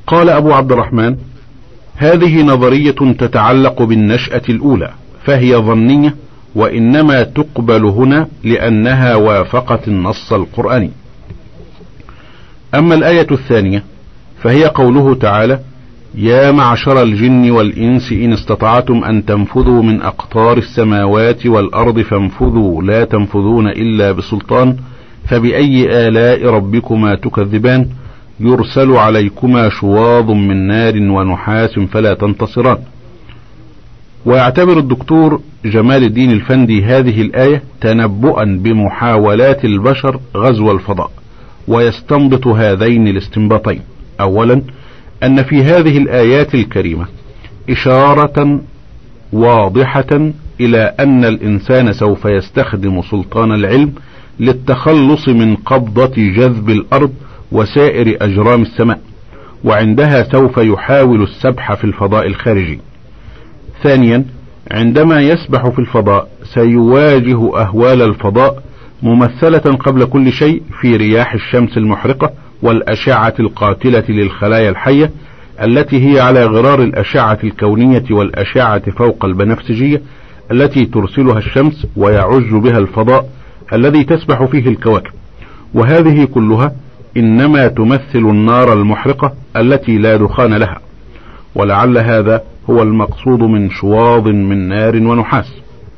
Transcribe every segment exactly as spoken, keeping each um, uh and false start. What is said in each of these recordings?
قال أبو عبد الرحمن: هذه نظرية تتعلق بالنشأة الأولى، فهي ظنية، وإنما تقبل هنا لأنها وافقت النص القرآني. أما الآية الثانية فهي قوله تعالى: يا معشر الجن والإنس إن استطعتم أن تنفذوا من أقطار السماوات والأرض فانفذوا لا تنفذون إلا بسلطان فبأي آلاء ربكما تكذبان يرسل عليكما شواظ من نار ونحاس فلا تنتصران. ويعتبر الدكتور جمال الدين الفندي هذه الآية تنبؤا بمحاولات البشر غزو الفضاء، ويستنبط هذين الاستنباطين: أولا، أن في هذه الآيات الكريمة إشارة واضحة إلى أن الإنسان سوف يستخدم سلطان العلم للتخلص من قبضة جذب الأرض وسائر أجرام السماء، وعندها سوف يحاول السبح في الفضاء الخارجي. ثانيا، عندما يسبح في الفضاء سيواجه أهوال الفضاء ممثلة قبل كل شيء في رياح الشمس المحرقة والأشعة القاتلة للخلايا الحية التي هي على غرار الأشعة الكونية والأشعة فوق البنفسجية التي ترسلها الشمس ويعج بها الفضاء الذي تسبح فيه الكواكب، وهذه كلها إنما تمثل النار المحرقة التي لا دخان لها، ولعل هذا هو المقصود من شواظ من نار ونحاس.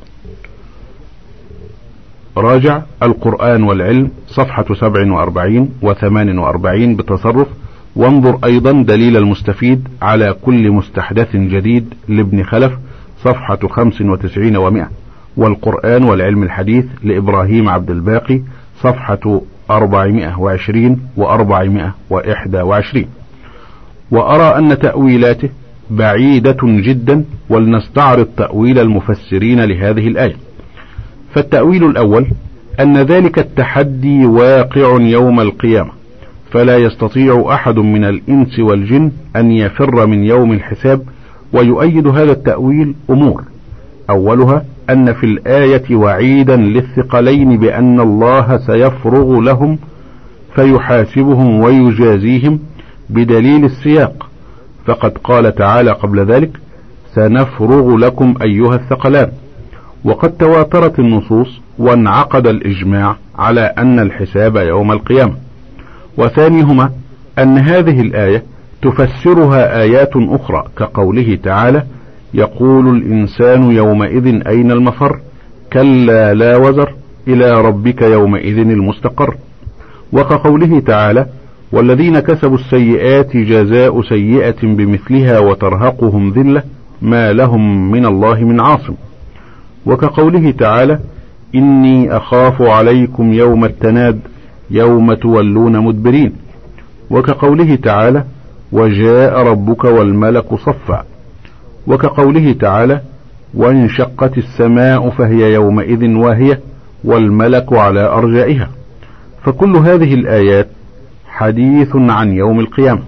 راجع القرآن والعلم صفحة سبع وأربعين وثمان وأربعين بتصرف، وانظر أيضا دليل المستفيد على كل مستحدث جديد لابن خلف صفحة خمس وتسعين ومئة، والقرآن والعلم الحديث لإبراهيم عبد الباقي صفحة أربعمائة وعشرين وأربعمائة وإحدى وعشرين. وأرى أن تأويلاته بعيدة جدا، ولنستعرض تأويل المفسرين لهذه الآية. فالتأويل الأول أن ذلك التحدي واقع يوم القيامة، فلا يستطيع أحد من الإنس والجن أن يفر من يوم الحساب. ويؤيد هذا التأويل أمور: أولها أن في الآية وعيدا للثقلين بأن الله سيفرغ لهم فيحاسبهم ويجازيهم بدليل السياق، فقد قال تعالى قبل ذلك: سنفرغ لكم أيها الثقلان. وقد تواترت النصوص وانعقد الإجماع على أن الحساب يوم القيامة. وثانيهما أن هذه الآية تفسرها آيات أخرى كقوله تعالى: يقول الإنسان يومئذ أين المفر كلا لا وزر إلى ربك يومئذ المستقر، وكقوله تعالى: والذين كسبوا السيئات جزاء سيئة بمثلها وترهقهم ذلة ما لهم من الله من عاصم، وكقوله تعالى: إني أخاف عليكم يوم التناد يوم تولون مدبرين، وكقوله تعالى: وجاء ربك والملك صفا، وكقوله تعالى: وانشقت السماء فهي يومئذ واهية والملك على أرجائها. فكل هذه الآيات حديث عن يوم القيامة.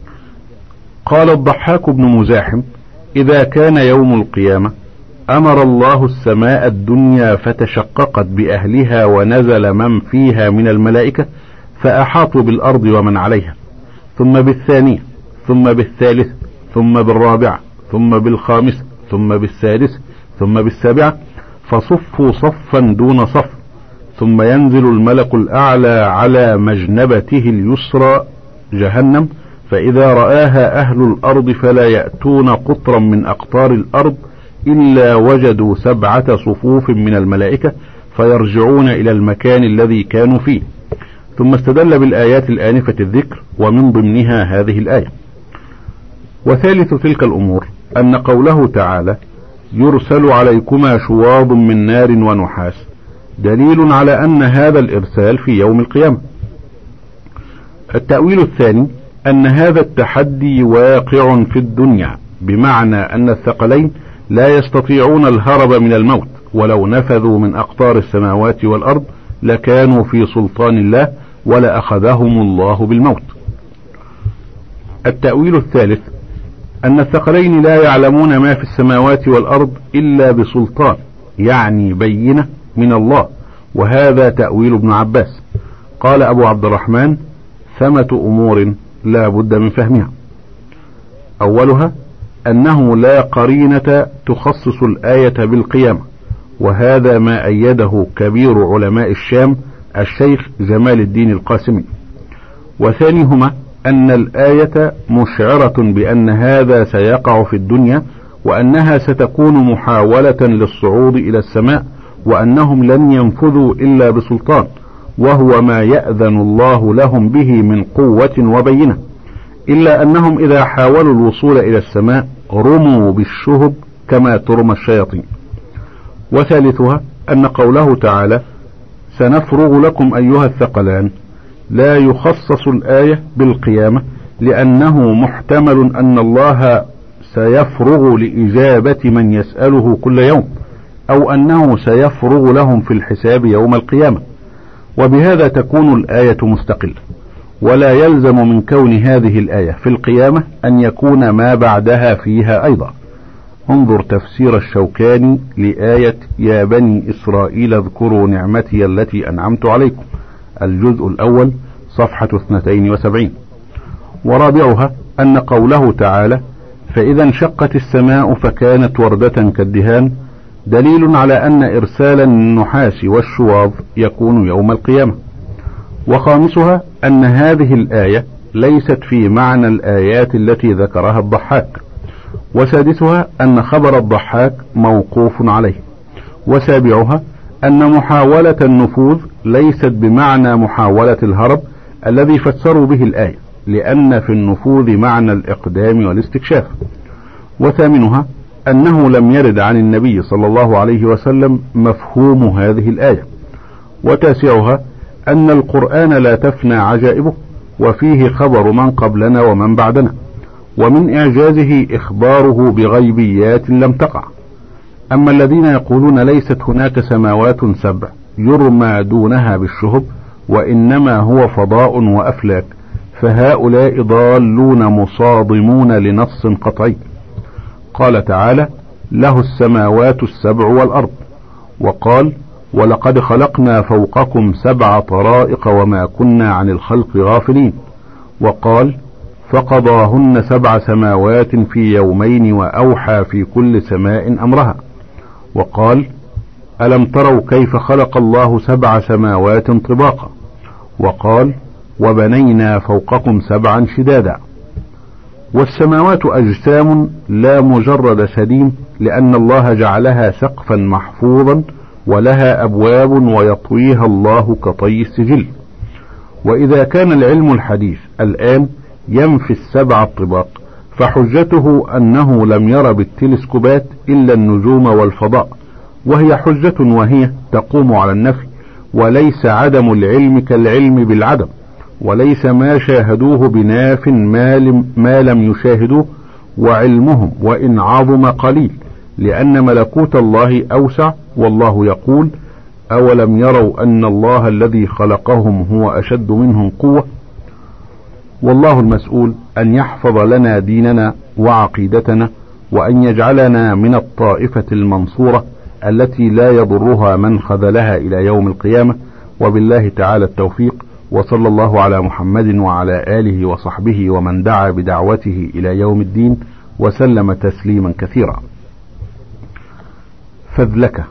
قال الضحاك بن مزاحم: إذا كان يوم القيامة أمر الله السماء الدنيا فتشققت بأهلها ونزل من فيها من الملائكة فأحاطوا بالأرض ومن عليها، ثم بالثانية، ثم بالثالث، ثم بالرابعة، ثم بالخامسة، ثم بالسادسة، ثم بالسابعة، فصفوا صفا دون صف، ثم ينزل الملك الأعلى على مجنبته اليسرى جهنم، فإذا رآها أهل الأرض فلا يأتون قطرا من أقطار الأرض إلا وجدوا سبعة صفوف من الملائكة فيرجعون إلى المكان الذي كانوا فيه. ثم استدل بالآيات الآنفة الذكر ومن ضمنها هذه الآية. وثالث تلك الأمور أن قوله تعالى: يرسل عليكما شواظ من نار ونحاس دليل على أن هذا الإرسال في يوم القيامة. التأويل الثاني أن هذا التحدي واقع في الدنيا، بمعنى أن الثقلين لا يستطيعون الهرب من الموت، ولو نفذوا من أقطار السماوات والأرض لكانوا في سلطان الله ولأخذهم الله بالموت. التأويل الثالث أن الثقلين لا يعلمون ما في السماوات والأرض إلا بسلطان، يعني بينة من الله، وهذا تأويل ابن عباس. قال أبو عبد الرحمن: ثمة أمور لا بد من فهمها. أولها أنه لا قرينة تخصص الآية بالقيامة، وهذا ما أيده كبير علماء الشام الشيخ جمال الدين القاسمي. وثانيهما أن الآية مشعرة بأن هذا سيقع في الدنيا، وأنها ستكون محاولة للصعود إلى السماء، وأنهم لن ينفذوا إلا بسلطان، وهو ما يأذن الله لهم به من قوة وبينة، إلا أنهم إذا حاولوا الوصول إلى السماء رموا بالشهب كما ترمى الشياطين. وثالثها أن قوله تعالى سنفرغ لكم أيها الثقلان لا يخصص الآية بالقيامة، لأنه محتمل أن الله سيفرغ لإجابة من يسأله كل يوم، أو أنه سيفرغ لهم في الحساب يوم القيامة، وبهذا تكون الآية مستقلة، ولا يلزم من كون هذه الآية في القيامة أن يكون ما بعدها فيها أيضا. انظر تفسير الشوكاني لآية يا بني إسرائيل اذكروا نعمتي التي أنعمت عليكم، الجزء الأول صفحة اثنتين وسبعين. ورابعها أن قوله تعالى فإذا انشقت السماء فكانت وردة كالدهان دليل على أن إرسال النحاس والشواظ يكون يوم القيامة. وخامسها أن هذه الآية ليست في معنى الآيات التي ذكرها الضحاك. وسادسها أن خبر الضحاك موقوف عليه. وسابعها أن محاولة النفوذ ليست بمعنى محاولة الهرب الذي فسروا به الآية، لأن في النفوذ معنى الإقدام والاستكشاف. وثامنها أنه لم يرد عن النبي صلى الله عليه وسلم مفهوم هذه الآية. وتاسعها أن القرآن لا تفنى عجائبه، وفيه خبر من قبلنا ومن بعدنا، ومن إعجازه إخباره بغيبيات لم تقع. أما الذين يقولون ليست هناك سماوات سبع يرمى دونها بالشهب وإنما هو فضاء وأفلاك، فهؤلاء ضالون مصادمون لنص قطعي. قال تعالى له السماوات السبع والأرض، وقال ولقد خلقنا فوقكم سبع طرائق وما كنا عن الخلق غافلين، وقال فقضاهن سبع سماوات في يومين وأوحى في كل سماء أمرها، وقال ألم تروا كيف خلق الله سبع سماوات طباقا، وقال وبنينا فوقكم سبعا شدادا. والسماوات أجسام لا مجرد سديم، لأن الله جعلها سقفا محفوظا ولها أبواب ويطويها الله كطي السجل. وإذا كان العلم الحديث الآن ينفي السبع الطباق، فحجته أنه لم ير بالتلسكوبات إلا النجوم والفضاء، وهي حجة وهي تقوم على النفي، وليس عدم العلم كالعلم بالعدم، وليس ما شاهدوه بناف ما لم يشاهدوه، وعلمهم وإن عظم قليل، لأن ملكوت الله أوسع، والله يقول أولم يروا أن الله الذي خلقهم هو أشد منهم قوة. والله المسؤول أن يحفظ لنا ديننا وعقيدتنا، وأن يجعلنا من الطائفة المنصورة التي لا يضرها من خذلها إلى يوم القيامة. وبالله تعالى التوفيق، وصلى الله على محمد وعلى آله وصحبه ومن دعا بدعوته إلى يوم الدين، وسلم تسليما كثيرا. فذلك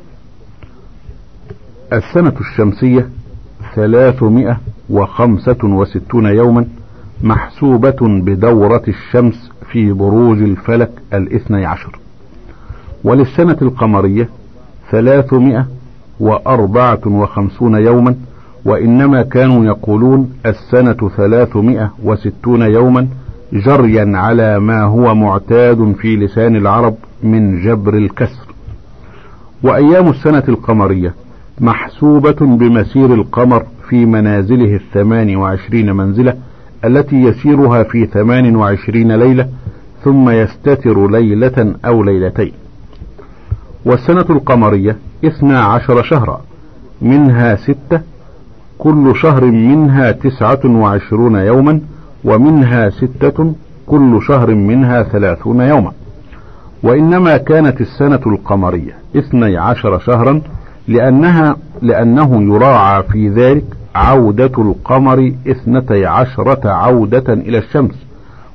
السنة الشمسية ثلاثمائة وخمسة وستون يوما، محسوبة بدورة الشمس في بروج الفلك الاثني عشر. وللسنة القمرية ثلاثمائة وأربعة وخمسون يوما، وإنما كانوا يقولون السنة ثلاثمائة وستون يوما جريا على ما هو معتاد في لسان العرب من جبر الكسر. وأيام السنة القمرية محسوبة بمسير القمر في منازله الثمان وعشرين منزلة التي يسيرها في ثمان وعشرين ليلة، ثم يستتر ليلة أو ليلتين. والسنة القمرية اثنا عشر شهرا، منها ستة، كل شهر منها تسعة وعشرون يوما، ومنها ستة كل شهر منها ثلاثون يوما. وإنما كانت السنة القمرية اثني عشر شهرا لأنها لأنه يراعى في ذلك عودة القمر اثنتي عشرة عودة إلى الشمس،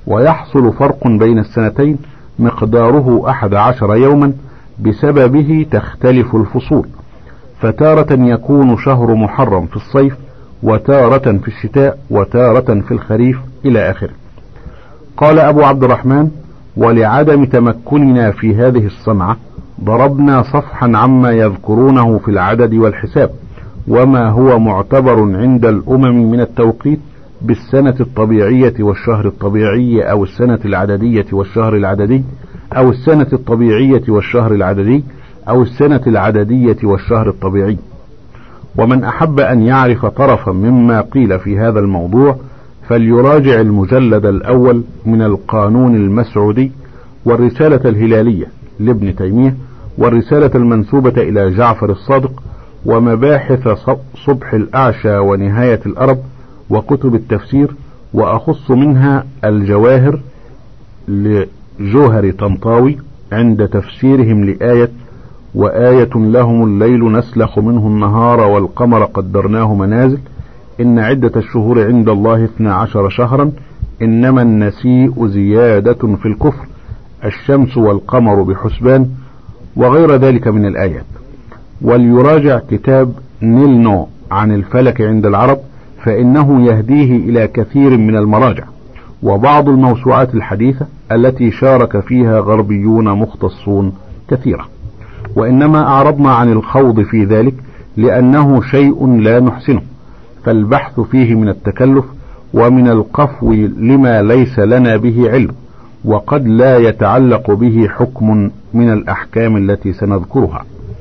ويحصل فرق بين السنتين مقداره أحد عشر يوما، بسببه تختلف الفصول، فتارة يكون شهر محرم في الصيف، وتارة في الشتاء، وتارة في الخريف، إلى آخره. قال أبو عبد الرحمن: ولعدم تمكننا في هذه الصنعة ضربنا صفحا عما يذكرونه في العدد والحساب، وما هو معتبر عند الأمم من التوقيت بالسنة الطبيعية والشهر الطبيعي، أو السنة العددية والشهر العددي، أو السنة الطبيعية والشهر العددي، أو السنة العددية والشهر الطبيعي. ومن أحب أن يعرف طرفا مما قيل في هذا الموضوع فليراجع المجلد الأول من القانون المسعودي، والرسالة الهلالية لابن تيمية، والرسالة المنسوبة إلى جعفر الصادق، ومباحث صبح الأعشى ونهاية الأرب، وكتب التفسير، وأخص منها الجواهر لجوهر طنطاوي عند تفسيرهم لآية: وآية لهم الليل نسلخ منه النهار والقمر قدرناه منازل إن عدة الشهور عند الله اثنا عشر شهرا إنما النسيء زيادة في الكفر الشمس والقمر بحسبان، وغير ذلك من الآيات. وليراجع كتاب نيلنو عن الفلك عند العرب، فإنه يهديه إلى كثير من المراجع، وبعض الموسوعات الحديثة التي شارك فيها غربيون مختصون كثيرة. وإنما أعرضنا عن الخوض في ذلك لأنه شيء لا نحسنه، فالبحث فيه من التكلف ومن القفو لما ليس لنا به علم، وقد لا يتعلق به حكم من الأحكام التي سنذكرها.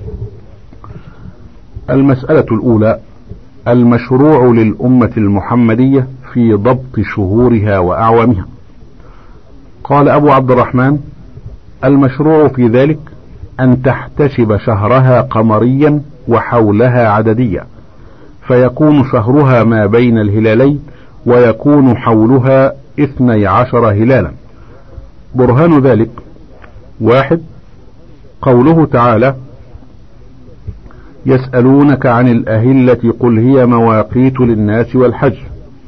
المسألة الأولى: المشروع للأمة المحمدية في ضبط شهورها وأعوامها. قال أبو عبد الرحمن: المشروع في ذلك أن تحتسب شهرها قمريا وحولها عدديا، فيكون شهرها ما بين الهلالين، ويكون حولها اثني عشر هلالا. برهان ذلك: واحد، قوله تعالى: يسألونك عن الأهلة قل هي مواقيت للناس والحج.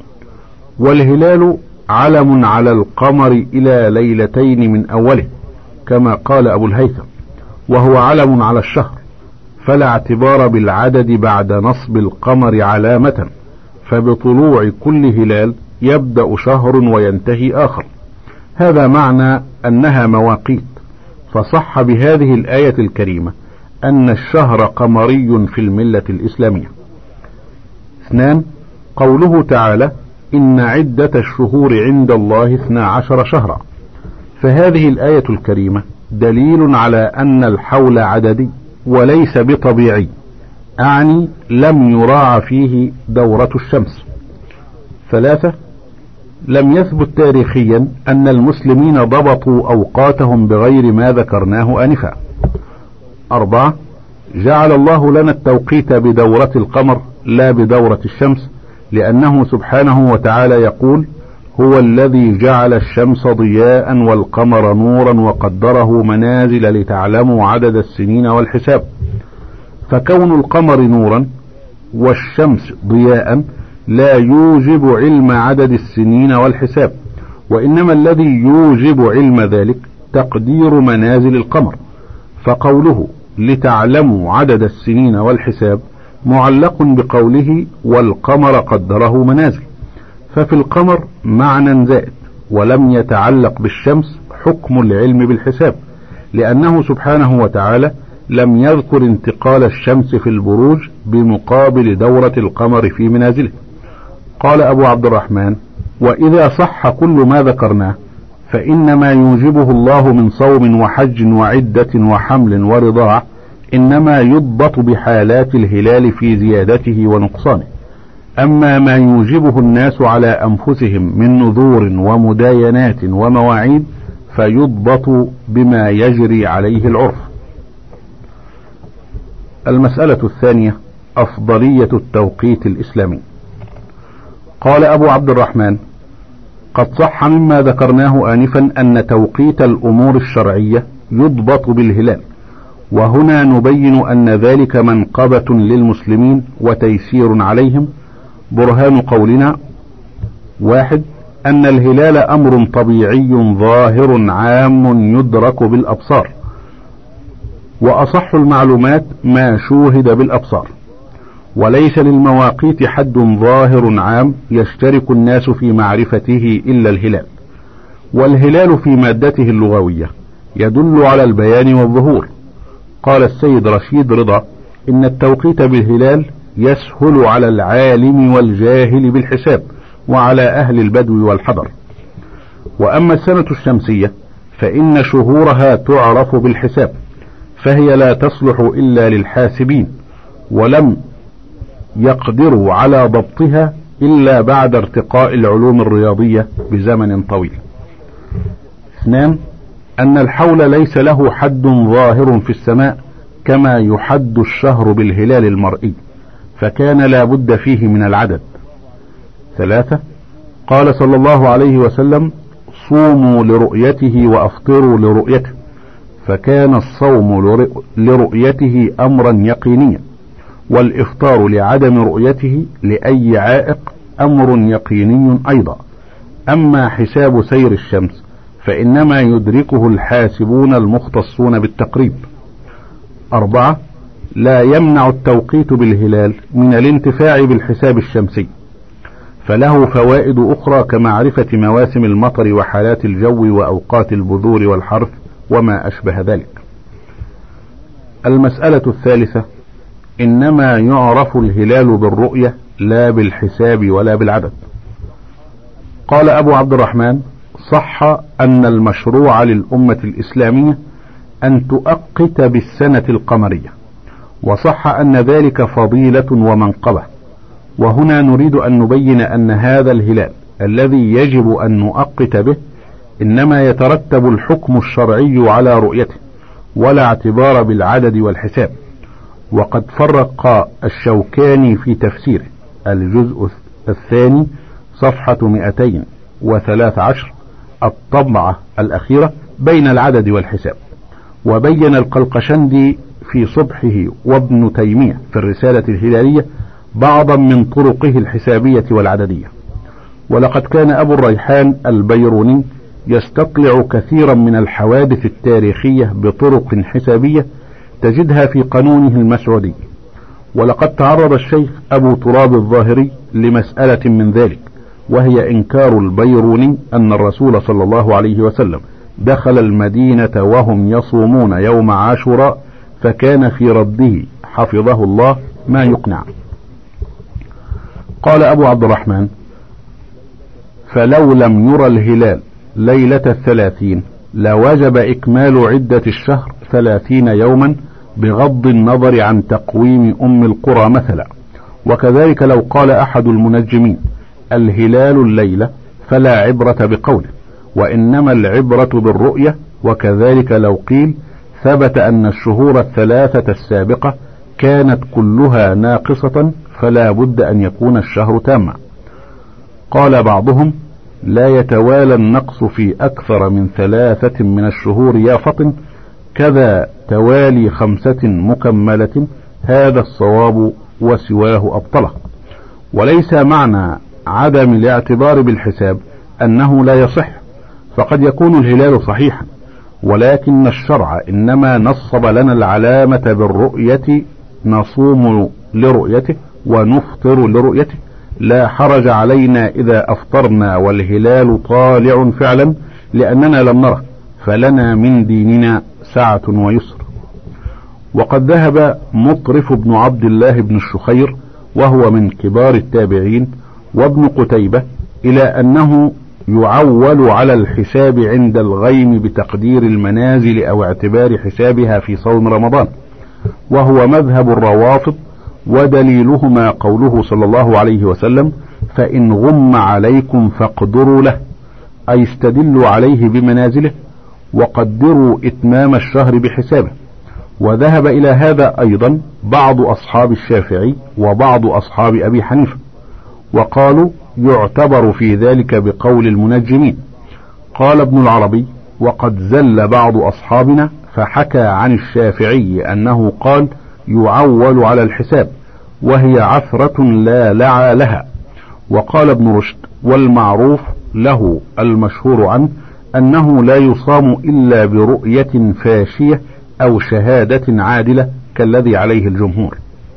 والهلال علم على القمر إلى ليلتين من أوله، كما قال أبو الهيثم، وهو علم على الشهر، فلا اعتبار بالعدد بعد نصب القمر علامة، فبطلوع كل هلال يبدأ شهر وينتهي آخر. هذا معنى أنها مواقيت، فصح بهذه الآية الكريمة أن الشهر قمري في الملة الإسلامية. اثنان، قوله تعالى: إن عدة الشهور عند الله اثنا عشر شهرا، فهذه الآية الكريمة دليل على أن الحول عددي وليس بطبيعي، أعني لم يراعى فيه دورة الشمس. ثلاثة، لم يثبت تاريخيا أن المسلمين ضبطوا أوقاتهم بغير ما ذكرناه آنفا. أربعة، جعل الله لنا التوقيت بدورة القمر لا بدورة الشمس، لأنه سبحانه وتعالى يقول: هو الذي جعل الشمس ضياء والقمر نورا وقدره منازل لتعلموا عدد السنين والحساب. فكون القمر نورا والشمس ضياء لا يوجب علم عدد السنين والحساب، وإنما الذي يوجب علم ذلك تقدير منازل القمر. فقوله لتعلموا عدد السنين والحساب معلق بقوله والقمر قدره منازل، ففي القمر معنى زائد، ولم يتعلق بالشمس حكم العلم بالحساب، لأنه سبحانه وتعالى لم يذكر انتقال الشمس في البروج بمقابل دورة القمر في منازله. قال أبو عبد الرحمن: وإذا صح كل ما ذكرناه فإن ما يوجبه الله من صوم وحج وعدة وحمل ورضاع إنما يضبط بحالات الهلال في زيادته ونقصانه، أما ما يوجبه الناس على أنفسهم من نذور ومداينات ومواعيد فيضبط بما يجري عليه العرف. المسألة الثانية: أفضلية التوقيت الإسلامي. قال أبو عبد الرحمن: قد صح مما ذكرناه آنفا أن توقيت الأمور الشرعية يضبط بالهلال، وهنا نبين أن ذلك منقبة للمسلمين وتيسير عليهم. برهان قولنا: واحد، أن الهلال أمر طبيعي ظاهر عام يدرك بالأبصار، وأصح المعلومات ما شوهد بالأبصار، وليس للمواقيت حد ظاهر عام يشترك الناس في معرفته إلا الهلال. والهلال في مادته اللغوية يدل على البيان والظهور. قال السيد رشيد رضا إن التوقيت بالهلال يسهل على العالم والجاهل بالحساب وعلى أهل البدو والحضر. وأما السنة الشمسية فإن شهورها تعرف بالحساب، فهي لا تصلح إلا للحاسبين، ولم يقدروا على ضبطها إلا بعد ارتقاء العلوم الرياضية بزمن طويل. اثنان، أن الحول ليس له حد ظاهر في السماء كما يحد الشهر بالهلال المرئي، فكان لا بد فيه من العدد. ثلاثة، قال صلى الله عليه وسلم: صوموا لرؤيته وأفطروا لرؤيته، فكان الصوم لرؤيته أمرا يقينيا، والإفطار لعدم رؤيته لأي عائق أمر يقيني أيضا. أما حساب سير الشمس فإنما يدركه الحاسبون المختصون بالتقريب. أربعة، لا يمنع التوقيت بالهلال من الانتفاع بالحساب الشمسي، فله فوائد أخرى كمعرفة مواسم المطر وحالات الجو وأوقات البذور والحرث وما أشبه ذلك. المسألة الثالثة، إنما يعرف الهلال بالرؤية لا بالحساب ولا بالعدد. قال أبو عبد الرحمن: صح أن المشروع للأمة الإسلامية أن تؤقت بالسنة القمرية، وصح أن ذلك فضيلة ومنقبة. وهنا نريد أن نبين أن هذا الهلال الذي يجب أن نؤقت به إنما يترتب الحكم الشرعي على رؤيته، ولا اعتبار بالعدد والحساب. وقد فرق الشوكاني في تفسيره الجزء الثاني صفحة مئتين وثلاث عشر الطبعة الأخيرة بين العدد والحساب. وبين القلقشندي في صبحه وابن تيمية في الرسالة الهلالية بعضا من طرقه الحسابية والعددية. ولقد كان أبو الريحان البيروني يستطلع كثيرا من الحوادث التاريخية بطرق حسابية تجدها في قانونه المسعودي. ولقد تعرض الشيخ أبو تراب الظاهري لمسألة من ذلك، وهي إنكار البيروني أن الرسول صلى الله عليه وسلم دخل المدينة وهم يصومون يوم عاشوراء، فكان في رده حفظه الله ما يقنع. قال أبو عبد الرحمن: فلو لم يرى الهلال ليلة الثلاثين لوجب إكمال عدة الشهر ثلاثين يوما بغض النظر عن تقويم أم القرى مثلا. وكذلك لو قال أحد المنجمين الهلال الليلة فلا عبرة بقوله، وإنما العبرة بالرؤية. وكذلك لو قيل ثبت أن الشهور الثلاثة السابقة كانت كلها ناقصة فلا بد أن يكون الشهر تاما. قال بعضهم: لا يتوالى النقص في أكثر من ثلاثة من الشهور يا فطن، كذا توالي خمسة مكملة، هذا الصواب وسواه أبطله. وليس معنى عدم الاعتبار بالحساب أنه لا يصح، فقد يكون الهلال صحيحا، ولكن الشرع إنما نصب لنا العلامة بالرؤية، نصوم لرؤيته ونفطر لرؤيته. لا حرج علينا إذا أفطرنا والهلال طالع فعلا، لأننا لم نره، فلنا من ديننا سعة ويسر. وقد ذهب مطرف بن عبد الله بن الشخير وهو من كبار التابعين وابن قتيبة إلى أنه يعول على الحساب عند الغيم بتقدير المنازل أو اعتبار حسابها في صوم رمضان، وهو مذهب الروافض. ودليلهما قوله صلى الله عليه وسلم: فإن غم عليكم فاقدروا له، أي استدلوا عليه بمنازله وقدروا إتمام الشهر بحسابه. وذهب إلى هذا أيضا بعض أصحاب الشافعي وبعض أصحاب أبي حنيفة، وقالوا يعتبر في ذلك بقول المنجمين. قال ابن العربي: وقد زل بعض أصحابنا فحكى عن الشافعي أنه قال يعول على الحساب، وهي عثرة لا لعى لها. وقال ابن رشد: والمعروف له المشهور عنه أنه لا يصام إلا برؤية فاشية أو شهادة عادلة كالذي عليه الجمهور.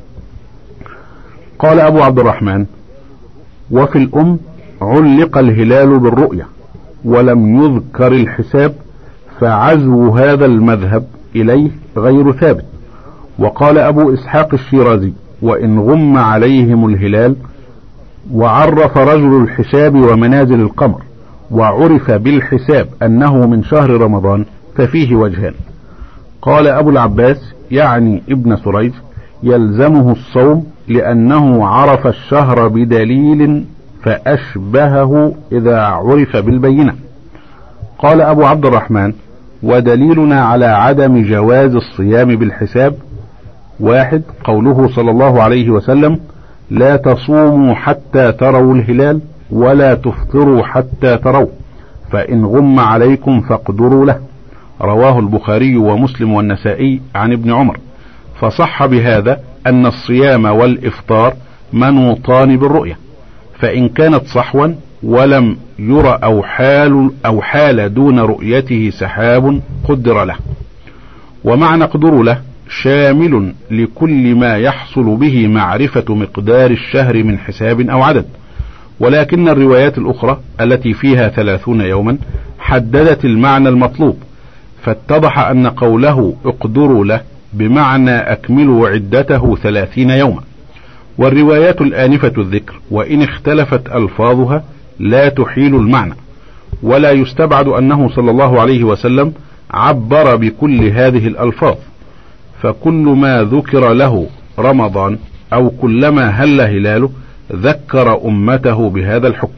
قال أبو عبد الرحمن: وفي الأم علق الهلال بالرؤية ولم يذكر الحساب، فعزو هذا المذهب إليه غير ثابت. وقال أبو إسحاق الشيرازي: وإن غم عليهم الهلال وعرف رجل الحساب ومنازل القمر وعرف بالحساب أنه من شهر رمضان ففيه وجهان. قال أبو العباس يعني ابن سريج: يلزمه الصوم لأنه عرف الشهر بدليل فأشبهه إذا عرف بالبينة. قال أبو عبد الرحمن: ودليلنا على عدم جواز الصيام بالحساب: واحد، قوله صلى الله عليه وسلم: لا تصوموا حتى تروا الهلال ولا تفطروا حتى تروا، فإن غم عليكم فاقدروا له. رواه البخاري ومسلم والنسائي عن ابن عمر. فصح بهذا أن الصيام والإفطار منوطان بالرؤية، فإن كانت صحوا ولم ير أو حال, أو حال دون رؤيته سحاب قدر له. ومعنى قدر له شامل لكل ما يحصل به معرفة مقدار الشهر من حساب أو عدد، ولكن الروايات الأخرى التي فيها ثلاثون يوما حددت المعنى المطلوب، فاتضح أن قوله اقدروا له بمعنى أكملوا عدته ثلاثين يوما. والروايات الآنفة الذكر وإن اختلفت ألفاظها لا تحيل المعنى، ولا يستبعد أنه صلى الله عليه وسلم عبر بكل هذه الألفاظ، فكل ما ذكر له رمضان أو كلما هل هلاله ذكر أمته بهذا الحكم.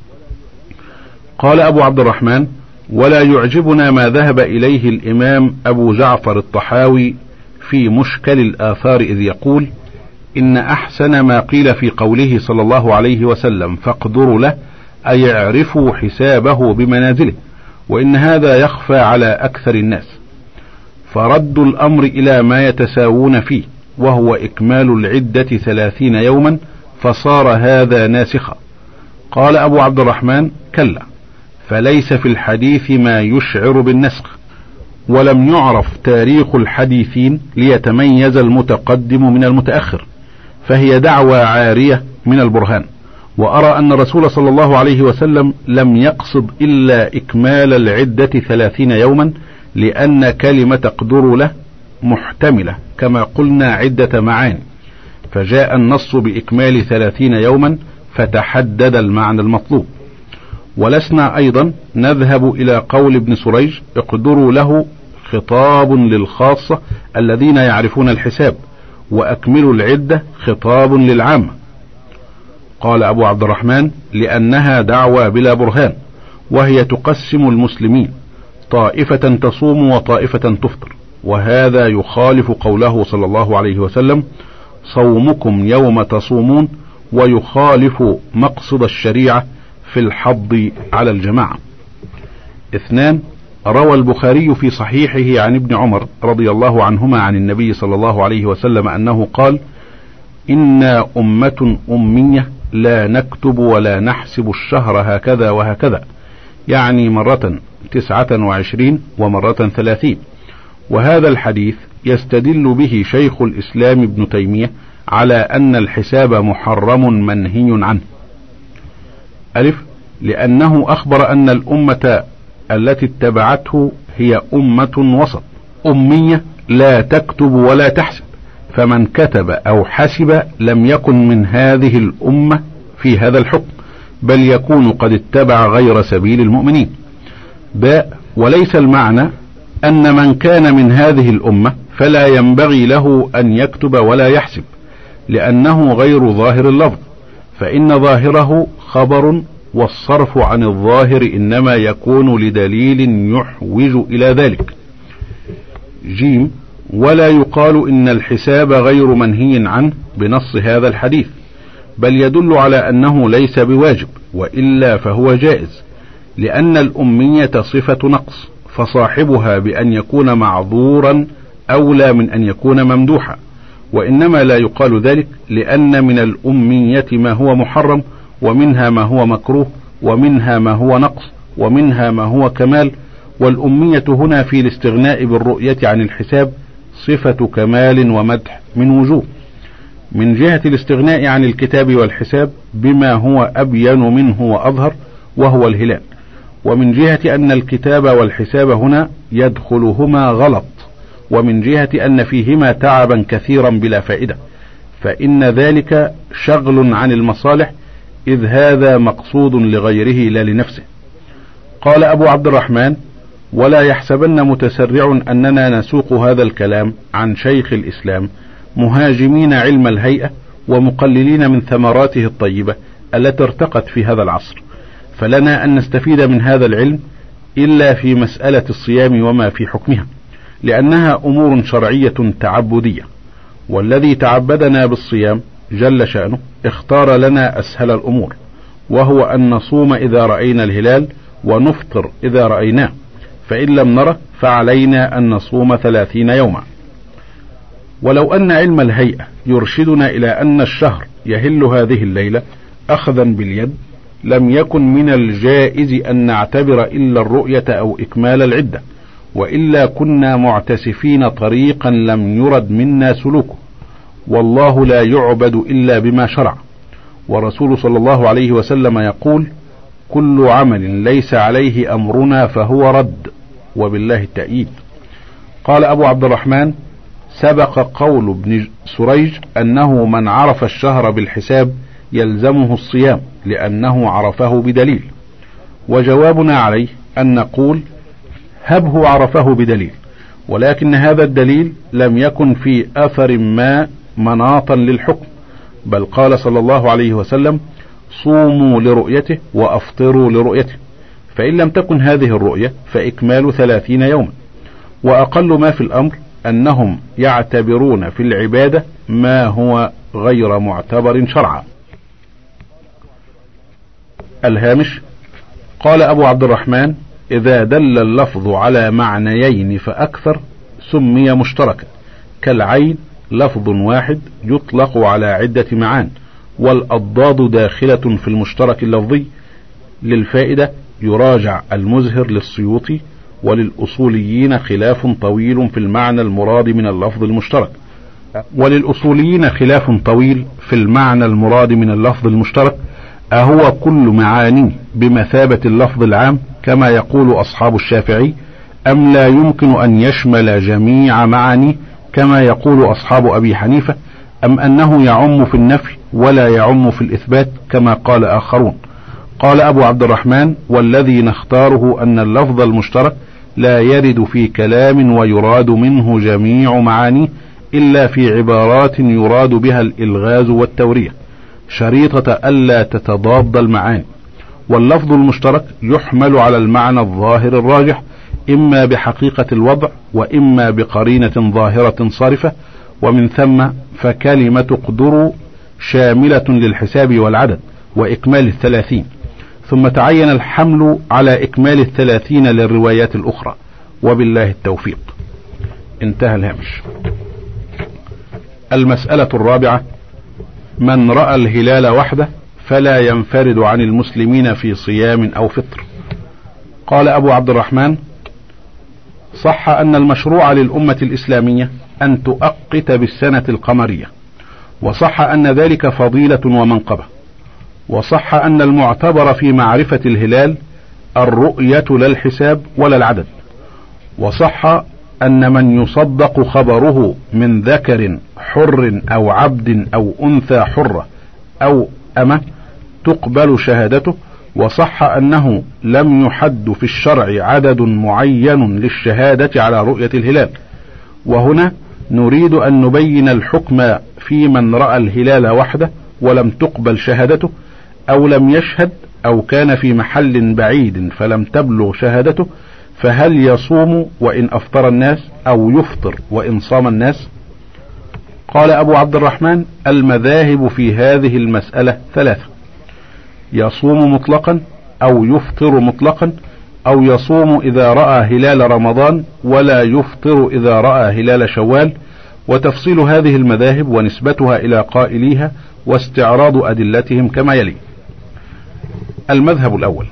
قال أبو عبد الرحمن: ولا يعجبنا ما ذهب إليه الإمام أبو جعفر الطحاوي في مشكل الآثار، إذ يقول: إن أحسن ما قيل في قوله صلى الله عليه وسلم فاقدروا له أي اعرفوا حسابه بمنازله، وإن هذا يخفى على أكثر الناس، فردوا الأمر إلى ما يتساوون فيه وهو إكمال العدة ثلاثين يوما، فصار هذا ناسخا. قال أبو عبد الرحمن: كلا، فليس في الحديث ما يشعر بالنسخ، ولم يعرف تاريخ الحديثين ليتميز المتقدم من المتأخر، فهي دعوى عارية من البرهان. وأرى أن الرسول صلى الله عليه وسلم لم يقصد إلا إكمال العدة ثلاثين يوما، لأن كلمة اقدروا له محتملة كما قلنا عدة معاني، فجاء النص بإكمال ثلاثين يوما فتحدد المعنى المطلوب. ولسنا أيضا نذهب إلى قول ابن سريج اقدروا له خطاب للخاصة الذين يعرفون الحساب، وأكملوا العدة خطاب للعامة. قال أبو عبد الرحمن: لأنها دعوى بلا برهان، وهي تقسم المسلمين طائفة تصوم وطائفة تفطر، وهذا يخالف قوله صلى الله عليه وسلم: صومكم يوم تصومون، ويخالف مقصد الشريعة في الحض على الجماعة. اثنان، روى البخاري في صحيحه عن ابن عمر رضي الله عنهما عن النبي صلى الله عليه وسلم أنه قال: إنا أمة أمية لا نكتب ولا نحسب الشهر هكذا وهكذا، يعني مرة تسعة وعشرين ومرة ثلاثين. وهذا الحديث يستدل به شيخ الإسلام ابن تيمية على أن الحساب محرم منهي عنه. ألف، لأنه أخبر أن الأمة التي اتبعته هي أمة وسط أمية لا تكتب ولا تحسب، فمن كتب أو حسب لم يكن من هذه الأمة في هذا الحكم، بل يكون قد اتبع غير سبيل المؤمنين. باء، وليس المعنى أن من كان من هذه الأمة فلا ينبغي له أن يكتب ولا يحسب، لأنه غير ظاهر اللفظ، فإن ظاهره خبر، والصرف عن الظاهر إنما يكون لدليل يحوج إلى ذلك. جيم، ولا يقال إن الحساب غير منهي عنه بنص هذا الحديث، بل يدل على أنه ليس بواجب، وإلا فهو جائز، لأن الأمية صفة نقص، فصاحبها بأن يكون معذورا أولى من أن يكون ممدوحا، وإنما لا يقال ذلك لأن من الأمية ما هو محرم، ومنها ما هو مكروه، ومنها ما هو نقص، ومنها ما هو كمال. والأمية هنا في الاستغناء بالرؤية عن الحساب صفة كمال ومدح من وجوه: من جهة الاستغناء عن الكتاب والحساب بما هو أبين منه وأظهر وهو الهلال، ومن جهة أن الكتاب والحساب هنا يدخلهما غلط، ومن جهة أن فيهما تعبا كثيرا بلا فائدة، فإن ذلك شغل عن المصالح، إذ هذا مقصود لغيره لا لنفسه. قال أبو عبد الرحمن: ولا يحسبن متسرع أننا نسوق هذا الكلام عن شيخ الإسلام مهاجمين علم الهيئة ومقللين من ثمراته الطيبة التي ارتقت في هذا العصر، فلنا أن نستفيد من هذا العلم إلا في مسألة الصيام وما في حكمها، لأنها أمور شرعية تعبدية، والذي تعبدنا بالصيام جل شأنه اختار لنا أسهل الأمور، وهو أن نصوم إذا رأينا الهلال ونفطر إذا رأيناه، فإن لم نره فعلينا أن نصوم ثلاثين يوما. ولو أن علم الهيئة يرشدنا إلى أن الشهر يهل هذه الليلة أخذا باليد لم يكن من الجائز أن نعتبر إلا الرؤية أو إكمال العدة، وإلا كنا معتسفين طريقا لم يرد منا سلوكه، والله لا يعبد إلا بما شرع، ورسول صلى الله عليه وسلم يقول: كل عمل ليس عليه أمرنا فهو رد، وبالله التأييد. قال أبو عبد الرحمن: سبق قول ابن سريج أنه من عرف الشهر بالحساب يلزمه الصيام لأنه عرفه بدليل، وجوابنا عليه أن نقول: هبه عرفه بدليل، ولكن هذا الدليل لم يكن في أثر ما مناطا للحكم، بل قال صلى الله عليه وسلم: صوموا لرؤيته وأفطروا لرؤيته، فإن لم تكن هذه الرؤية فإكمال ثلاثين يوما. وأقل ما في الأمر أنهم يعتبرون في العبادة ما هو غير معتبر شرعا. الهامش: قال أبو عبد الرحمن: إذا دل اللفظ على معنيين فأكثر سمي مشتركا، كالعين لفظ واحد يطلق على عدة معان، والأضداد داخلة في المشترك اللفظي. للفائدة يراجع المزهر للسيوطي، وللأصوليين خلاف طويل في المعنى المراد من اللفظ المشترك وللأصوليين خلاف طويل في المعنى المراد من اللفظ المشترك أهو كل معاني بمثابة اللفظ العام كما يقول أصحاب الشافعي، أم لا يمكن أن يشمل جميع معاني كما يقول أصحاب أبي حنيفة، أم أنه يعم في النفي ولا يعم في الإثبات كما قال آخرون. قال أبو عبد الرحمن: والذي نختاره أن اللفظ المشترك لا يرد في كلام ويراد منه جميع معانيه إلا في عبارات يراد بها الإلغاز والتورية، شريطة ألا تتضاد المعاني. واللفظ المشترك يحمل على المعنى الظاهر الراجح، إما بحقيقة الوضع وإما بقرينة ظاهرة صارفة، ومن ثم فكلمة قدروا شاملة للحساب والعدد وإكمال الثلاثين، ثم تعين الحمل على إكمال الثلاثين للروايات الأخرى، وبالله التوفيق. انتهى الهامش. المسألة الرابعة: من رأى الهلال وحده فلا ينفرد عن المسلمين في صيام أو فطر. قال أبو عبد الرحمن: صح أن المشروع للأمة الإسلامية أن تؤقت بالسنة القمرية، وصح أن ذلك فضيلة ومنقبة، وصح أن المعتبر في معرفة الهلال الرؤية لا الحساب ولا العدد، وصح أن من يصدق خبره من ذكر حر أو عبد أو أنثى حرة أو أمة تقبل شهادته، وصح أنه لم يحد في الشرع عدد معين للشهادة على رؤية الهلال. وهنا نريد أن نبين الحكم في من رأى الهلال وحده ولم تقبل شهادته، أو لم يشهد، أو كان في محل بعيد فلم تبلغ شهادته، فهل يصوم وإن أفطر الناس أو يفطر وإن صام الناس؟ قال أبو عبد الرحمن: المذاهب في هذه المسألة ثلاثة: يصوم مطلقا أو يفطر مطلقا، أو يصوم إذا رأى هلال رمضان ولا يفطر إذا رأى هلال شوال. وتفصيل هذه المذاهب ونسبتها إلى قائليها واستعراض أدلتهم كما يلي: المذهب الأول: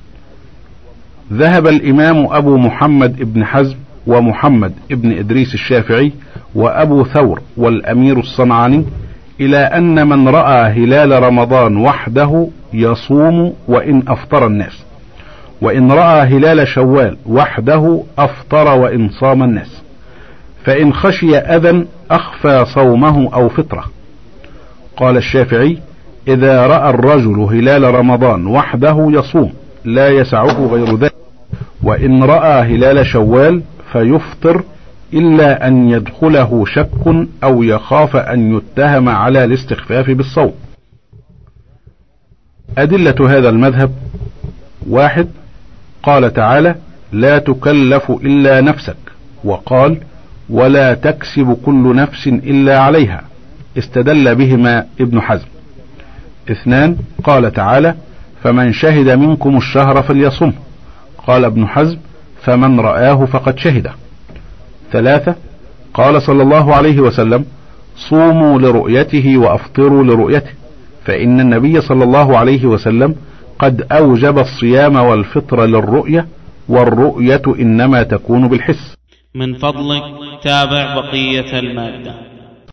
ذهب الإمام أبو محمد ابن حزم ومحمد ابن إدريس الشافعي وأبو ثور والأمير الصنعاني إلى أن من رأى هلال رمضان وحده يصوم وإن أفطر الناس، وإن رأى هلال شوال وحده أفطر وإن صام الناس، فإن خشي أذى أخفى صومه أو فطره. قال الشافعي: إذا رأى الرجل هلال رمضان وحده يصوم لا يسعه غير ذلك، وإن رأى هلال شوال فيفطر إلا أن يدخله شك أو يخاف أن يتهم على الاستخفاف بالصوم. أدلة هذا المذهب: واحد، قال تعالى: لا تكلف إلا نفسك، وقال: ولا تكسب كل نفس إلا عليها، استدل بهما ابن حزم. اثنان، قال تعالى: فمن شهد منكم الشهر فليصمه، قال ابن حزم: فمن رآه فقد شهده. ثلاثة، قال صلى الله عليه وسلم: صوموا لرؤيته وأفطروا لرؤيته، فإن النبي صلى الله عليه وسلم قد أوجب الصيام والفطر للرؤية، والرؤية إنما تكون بالحس. من فضلك تابع بقية المادة.